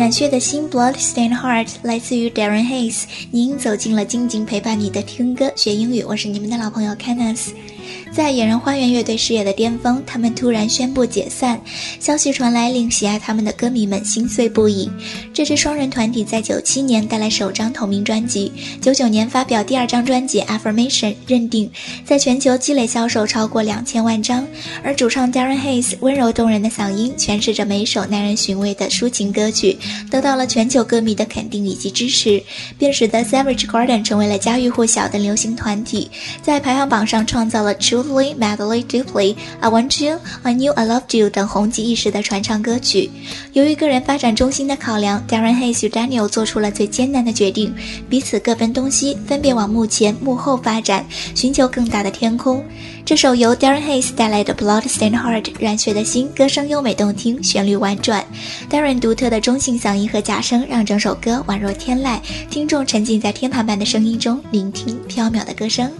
染血的心 Bloodstained Heart 来自于 Darren Hayes。 您走进了静静陪伴你的听歌学英语，我是你们的老朋友 Kenneth。在野人花园乐队事业的巅峰，他们突然宣布解散，消息传来令喜爱他们的歌迷们心碎不已。这支双人团体在97年带来首张同名专辑，99年发表第二张专辑 Affirmation， 认定在全球积累销售超过2000万张。而主唱 Darren Hayes 温柔动人的嗓音诠释着每首耐人寻味的抒情歌曲，得到了全球歌迷的肯定以及支持，便使得 Savage Garden 成为了家喻户晓的流行团体，在排行榜上创造了Truly, Madly, Deeply, I Want You, I Knew I Loved You 等红极一时的传唱歌曲。由于个人发展中心的考量， Darren Hayes 与 Daniel 做出了最艰难的决定，彼此各奔东西，分别往幕前幕后发展，寻求更大的天空。这首由 Darren Hayes 带来的 Bloodstained Heart 染血的心，歌声优美动听，旋律婉转。 Darren 独特的中性嗓音和假声让整首歌宛若天籁，听众沉浸在天堂般的声音中，聆听飘渺的歌声。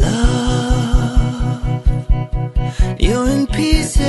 You're in pieces.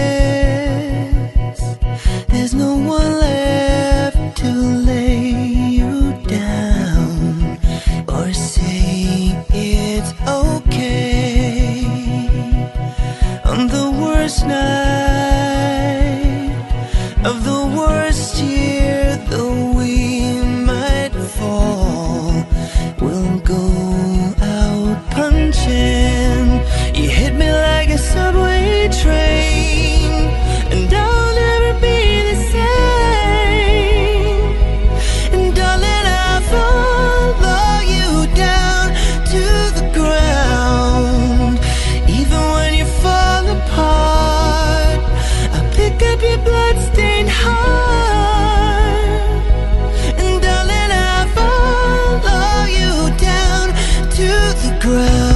There's no one left to lay you down or say it's okay. On the worst night of the worst year, though we might fall, we'll go out punching. You hit me like a subway train, and I'll never be the same. And darling, I'll follow you down to the ground. Even when you fall apart, I'll pick up your bloodstained heart. And darling, I'll follow you down to the ground.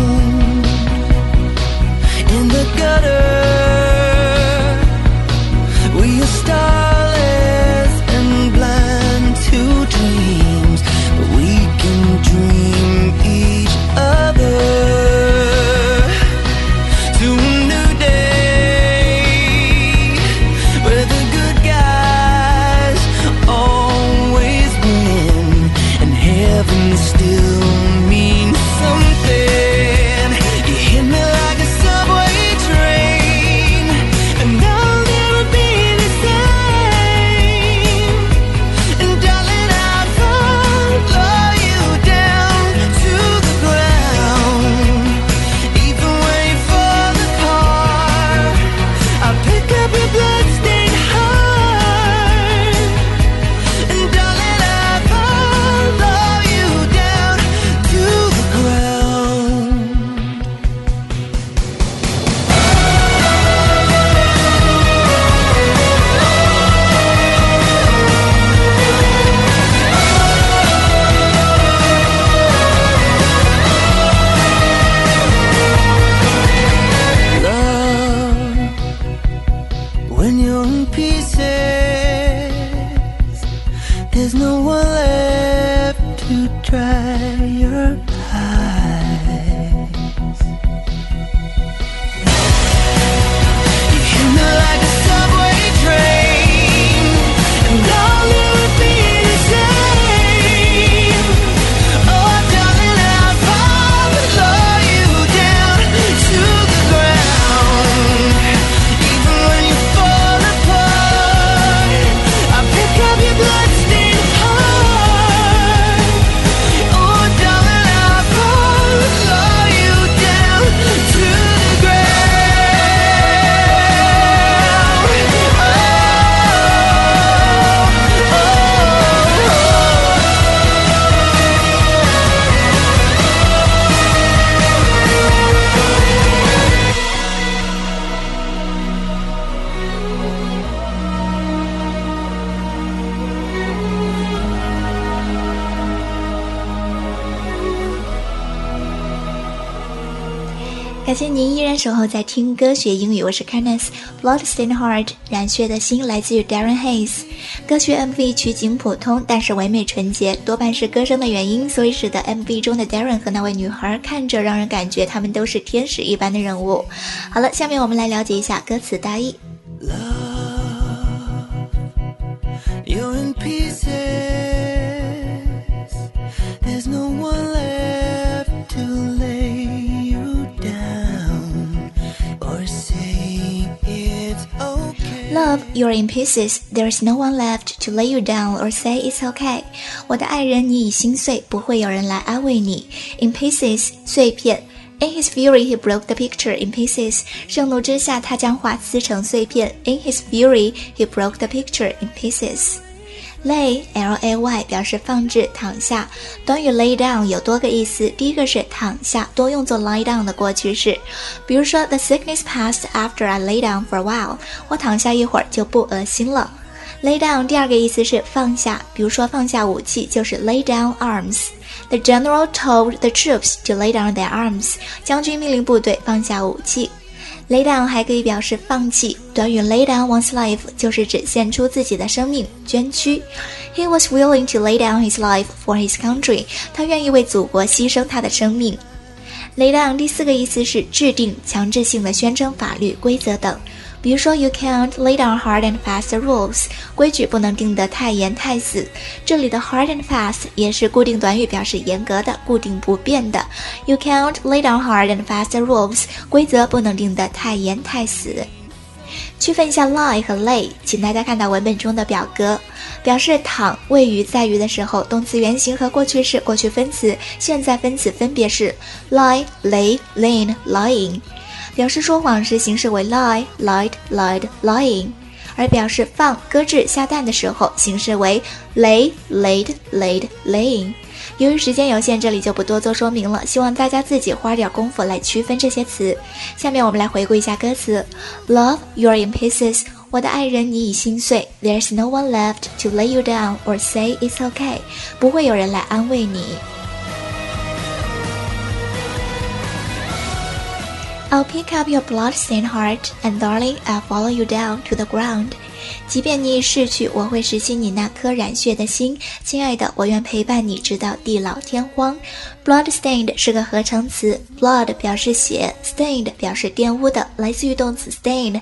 We are starless and blind to dreams, but we can dream each other to a new day, where the good guys always win, and heaven still means something. You hit me like a subway train, and I'll never be the same. And darling, I'll follow you down to the ground. Even when you fall apart, I'll pick up your bloodstained heart. And darling, I'll follow you down to the ground. When you're in pieces, there's no one left to dry your eyes. You hit me like a subway train, and I'll never be the same. Oh, darling, I'll follow you down to the ground. Even when you fall apart, I'll pick up your bloodstained heart. Oh, darling, I'll follow you down to the ground. Oh, oh, 感谢您依然守候在听歌学英语，我是 Kenneth。 Bloodstained Heart 染血的心来自于 Darren Hayes。 歌曲 MV 取景普通，但是唯美纯洁，多半是歌声的原因，所以使得 MV 中的 Darren 和那位女孩看着让人感觉他们都是天使一般的人物。好了，下面我们来了解一下歌词大意。 Love, you're in in pieces. There's no one left to lay you down or say it's okay. Love, you're in pieces. There's no one left to lay you down or say it's okay. 我的爱人，你已心碎，不会有人来安慰你。In pieces， 碎片。In his fury, he broke the picture in pieces. 盛怒之下，他将画撕成碎片。In his fury, he broke the picture in pieces.Lay, L-A-Y 表示放置躺下，短语 lay down 有多个意思，第一个是躺下，多用作 lie down 的过去式，比如说 The sickness passed after I lay down for a while， 我躺下一会儿就不恶心了。Lay down 第二个意思是放下，比如说放下武器就是 lay down arms。The general told the troops to lay down their arms， 将军命令部队放下武器。Lay down 还可以表示放弃，短语 lay down one's life 就是指献出自己的生命，捐躯。He was willing to lay down his life for his country， 他愿意为祖国牺牲他的生命。Lay down 第四个意思是制定，强制性的宣称法律、规则等。比如说 You can't lay down hard and fast rules， 规矩不能定得太严太死。这里的 hard and fast 也是固定短语，表示严格的、固定不变的。You can't lay down hard and fast rules， 规则不能定得太严太死。区分一下 lie 和 lay， 请大家看到文本中的表格，表示躺、位于、在于的时候，动词原形和过去式、过去分词、现在分词分别是 lie, lay, lain, lying。表示说谎时形式为 lie, lied, lied, lying， 而表示放、搁置、下蛋的时候形式为 lay, laid, laid, laying。 由于时间有限，这里就不多做说明了，希望大家自己花点功夫来区分这些词。下面我们来回顾一下歌词。 Love, you're in pieces， 我的爱人，你已心碎。 There's no one left to lay you down or say it's okay， 不会有人来安慰你。I'll pick up your blood-stained heart, and darling, I'll follow you down to the ground. 即便你已逝去，我会拾起你那颗染血的心，亲爱的，我愿陪伴你直到地老天荒。Blood-stained 是个合成词 ，blood 表示血 ，stained 表示玷污的，来自于动词 stain,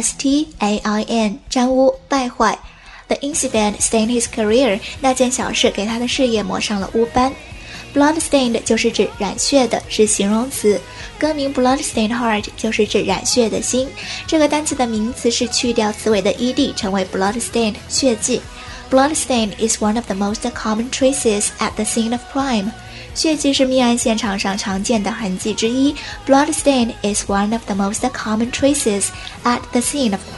S-T-A-I-N， 沾污、败坏。The incident stained his career， 那件小事给他的事业抹上了污斑。Blood-stained 就是指染血的，是形容词。歌名 Blood-stained heart 就是指染血的心。这个单词的名词是去掉词尾的 ed， 成为 blood-stained 血迹。Blood-stain is one of the most common traces at the scene of crime。血迹是命案现场上常见的痕迹之一。Blood-stain is one of the most common traces at the scene of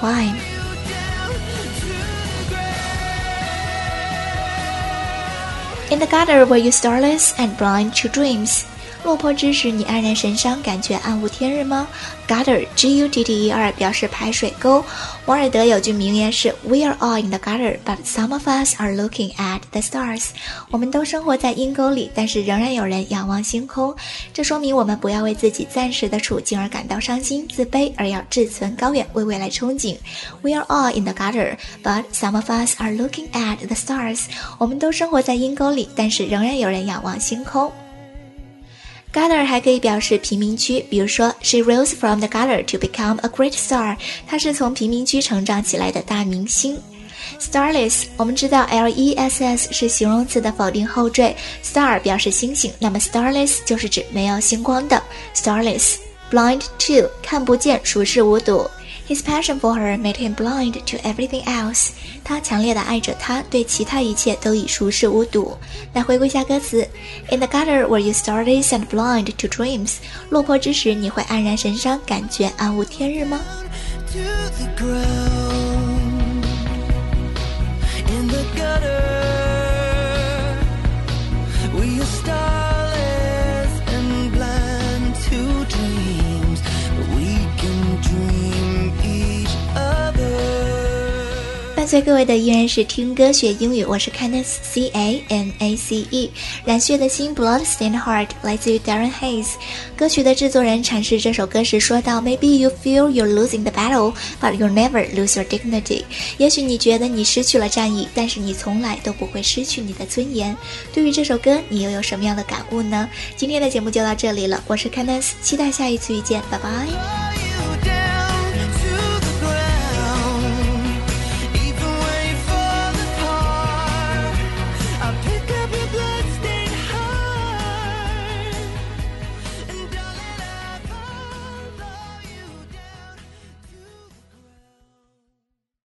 crime。In the gutter were you starless and blind to dreams。 落魄之时，你黯然神伤，感觉暗无天日吗？ Gutter, G-U-T-T-E-R 表示排水沟。王尔德有句名言是 We are all in the gutter, but some of us are looking at the stars。 我们都生活在阴沟里，但是仍然有人仰望星空。这说明我们不要为自己暂时的处境而感到伤心自卑，而要志存高远，为未来憧憬。 We are all in the gutter, but some of us are looking at the stars。 我们都生活在阴沟里，但是仍然有人仰望星空。Gutter 还可以表示贫民区，比如说 She rose from the gutter to become a great star。 她是从贫民区成长起来的大明星。Starless， 我们知道 L-E-S-S 是形容词的否定后缀， Star 表示星星，那么 Starless 就是指没有星光的 Starless。 Blind to 看不见，熟视无睹。His passion for her made him blind to everything else。 他强烈的爱着她，对其他一切都已熟视无睹。来回顾一下歌词。 In the gutter were you starless and blind to dreams。 落魄之时，你会黯然神伤，感觉暗无天日吗？ To the ground. In the gutter were you starless and blind to dreams. We can dream each other。 伴随各位的依然是听歌学英语，我是 Cannace C-A-N-A-C-E。 染血的心 Blood-stained heart 来自于 Darren Hayes。 歌曲的制作人阐释这首歌时说道 Maybe you feel you're losing the battle, but you'll never lose your dignity。 也许你觉得你失去了战役，但是你从来都不会失去你的尊严。对于这首歌，你又有什么样的感悟呢？今天的节目就到这里了，我是 Cannace， 期待下一次遇见，拜拜。